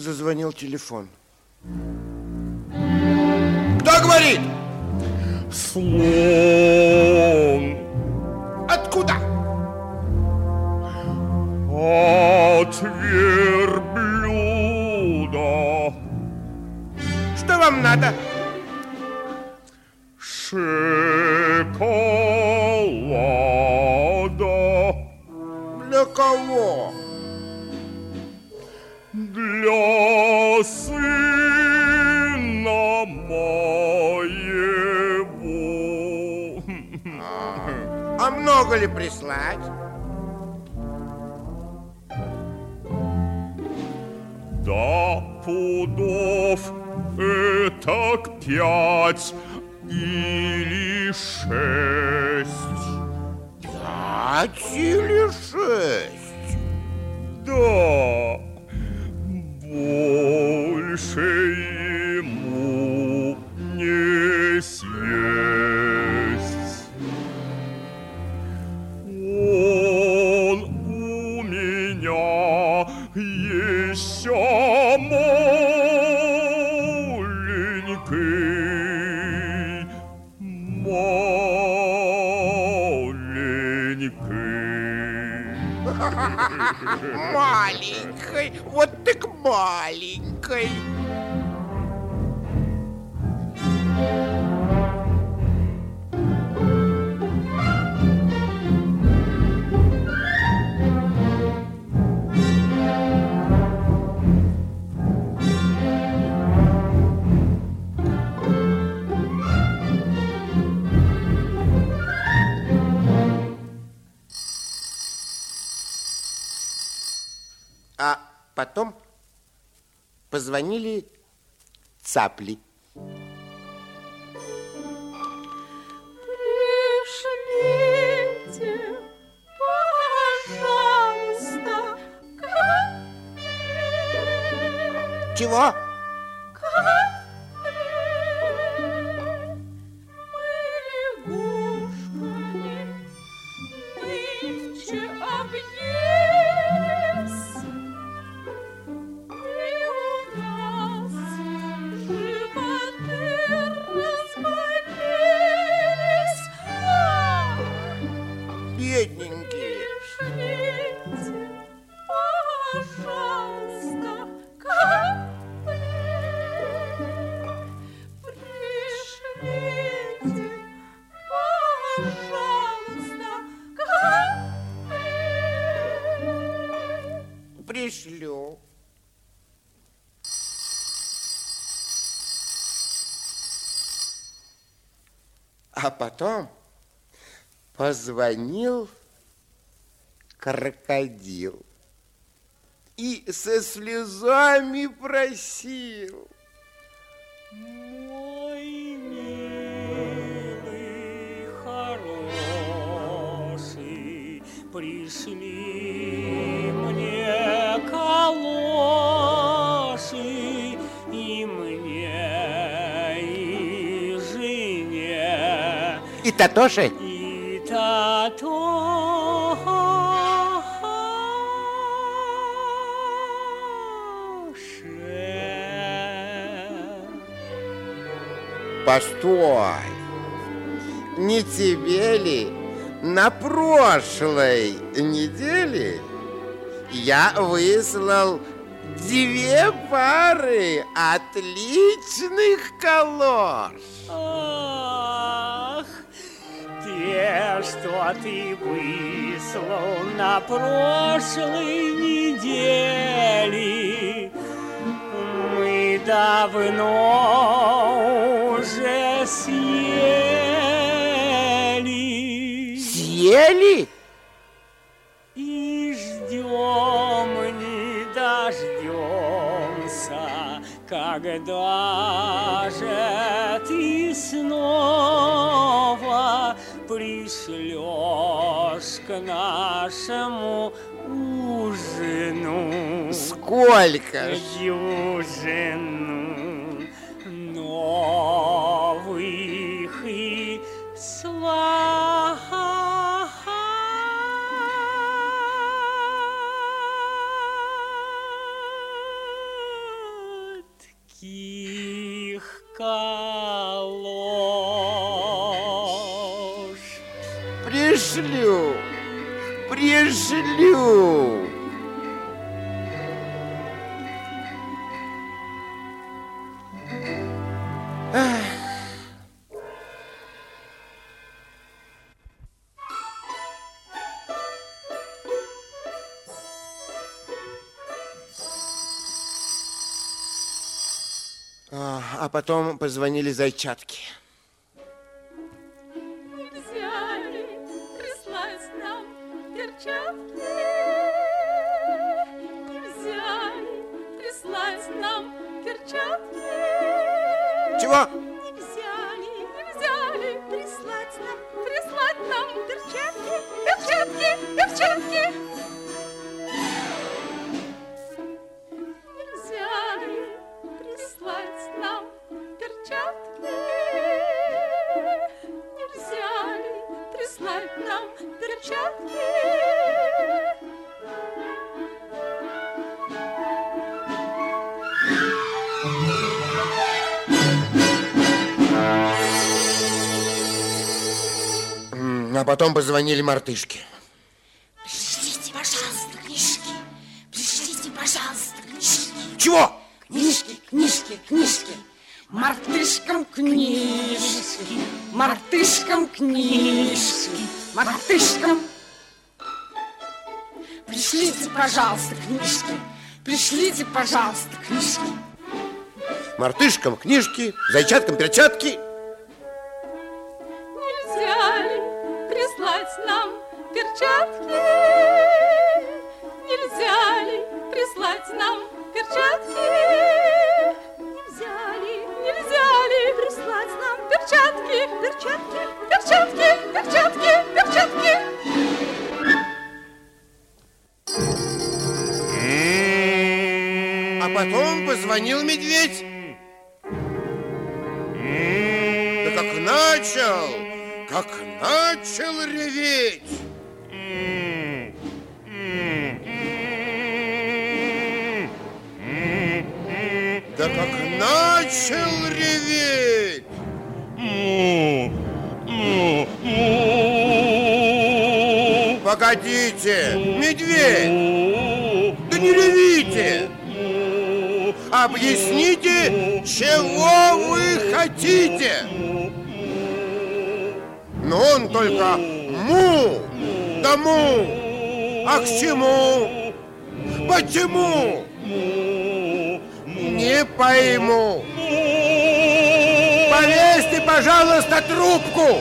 Зазвонил телефон. Кто говорит? Слон. Откуда? От верблюда. Что вам надо? Шоколада. Для кого? Для сына моего. А много ли прислать? Да, пудов этак 5 или 6. 5 или 6? Да, больше ему не съесть. Он у меня еще маленький, Маленькой, вот так маленькой. А потом позвонили цапли. Пришлите, пожалуйста, кофе. Чего? Бедненькие. Пожалуйста, кофе. Пришлите, пожалуйста, кофе. Пришлю. А потом позвонил крокодил и со слезами просил: мой милый, хороший, пришли мне калоши и мне, и жене, и Татоши, и Татоши. постой, не тебе ли на прошлой неделе я выслал 2 пары отличных калош? Ах, те, что ты выслал на прошлой неделе, мы давно уже съели. Съели? И ждем, не дождемся, когда же ты снова пришлешь к нашему ужину. Сколько ж? Дюжину новых и славных. их калош. Пришлю. А потом позвонили зайчатки. Нельзя ли прислать нам перчатки? Нельзя ли прислать нам перчатки? Чего? Нельзя ли прислать нам перчатки? Перчатки! Нельзя ли прислать нам перчатки? Нельзя ли прислать нам перчатки? А потом позвонили мартышки. Пришлите, пожалуйста, книжки. Пришлите, пожалуйста, книжки. Чего? Книжки. Мартышкам книжки. Мартышкам. Пришлите, пожалуйста, книжки. Пришлите, пожалуйста, книжки. Мартышкам книжки, зайчаткам перчатки. Нельзя ли прислать нам перчатки? Нельзя ли прислать нам перчатки? Нельзя ли прислать нам перчатки? Перчатки! А потом позвонил медведь. Да как начал реветь. Да как начал реветь. Погодите, медведь, да не ревите. Объясните, чего вы хотите. Но он только му, да му. А к чему? Почему? Не пойму. Повесьте, пожалуйста, трубку.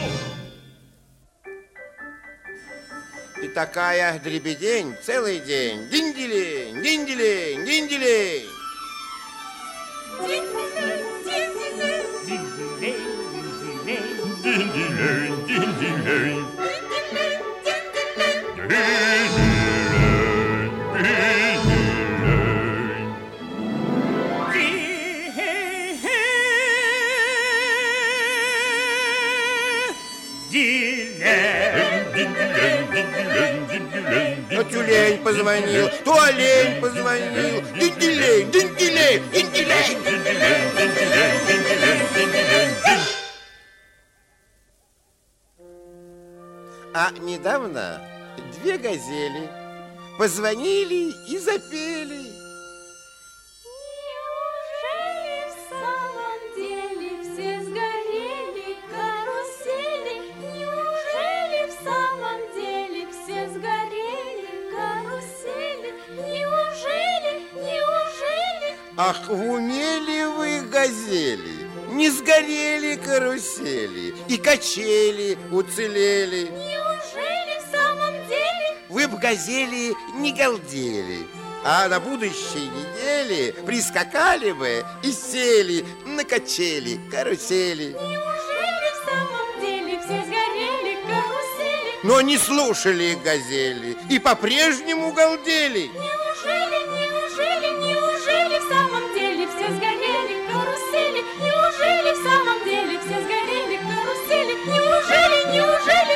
И такая дребедень целый день. Динь-делень, динь-делень, динь-делень. То тюлень позвонил, то олень позвонил. Динь-делень, динь-делень, динь-делень. А недавно две газели позвонили и запели. Неужели в самом деле все сгорели карусели? Неужели в самом деле все сгорели карусели? Неужели? Ах, в уме ли вы газели? Не сгорели карусели, и качели уцелели. Неужели в самом деле? Вы б газели не галдели, а на будущей неделе прискакали бы и сели на качели, карусели. Неужели в самом деле все сгорели карусели? Но не слушали газели и по-прежнему галдели. Неужели в самом деле все сгорели карусели? Неужели в самом деле все сгорели карусели? Неужели?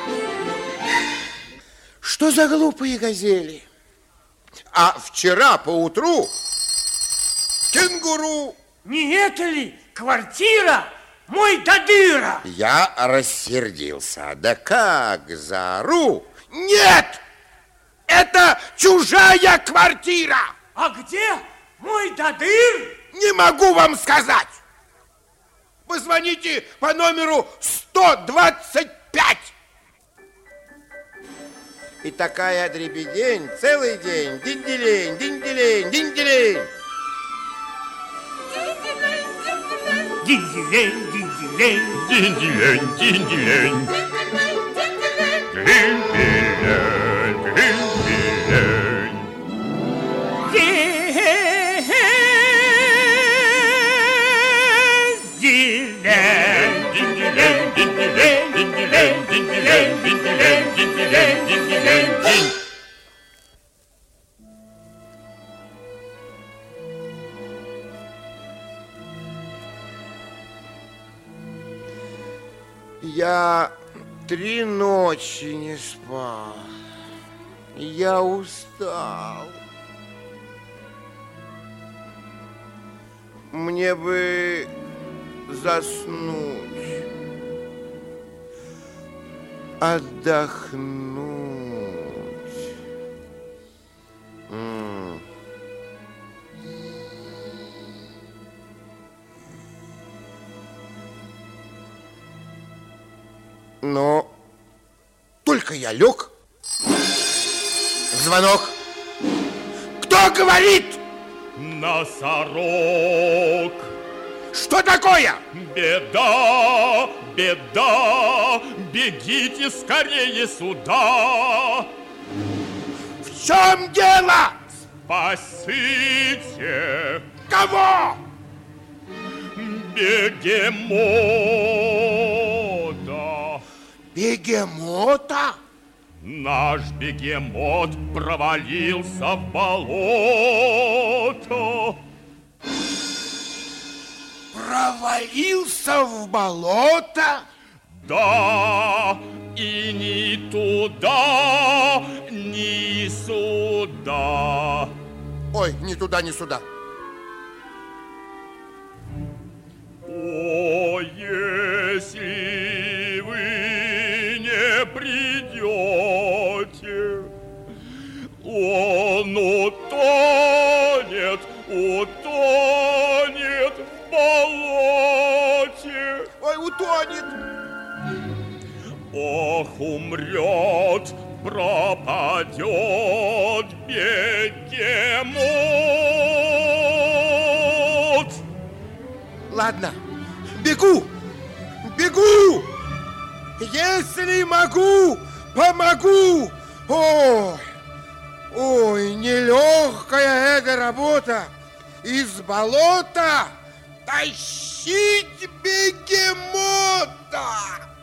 Что за глупые газели? А вчера поутру кенгуру Не это ли квартира Мойдодыра? Я рассердился. Да как заору? Нет! Это чужая квартира! А где Мойдодыр? Не могу вам сказать! Позвоните по номеру 125. И такая дребедень целый день. Динь-делень, динь-делень, динь-делень. Динь-делень, динь-делень. Динь-делень, динь-делень. Динь-делень, динь-делень. Я 3 ночи не спал. Я устал. Мне бы заснуть, отдохнуть. Но только я лег, звонок. Кто говорит? Носорог. Что такое? Беда, беда, бегите скорее сюда. В чем дело? Спасите Кого? бегемота. Бегемота? Наш бегемот провалился в болото. Провалился в болото? Да, и ни туда, ни сюда. Ой, ни туда, ни сюда. О, если вы не придете, он утонет в болоте. Ой, утонет. Ох, умрет, пропадет бегемот. Ладно, бегу, бегу. Если могу, помогу. Ой, ой, нелегкая эта работа. Из болота тащить бегемота.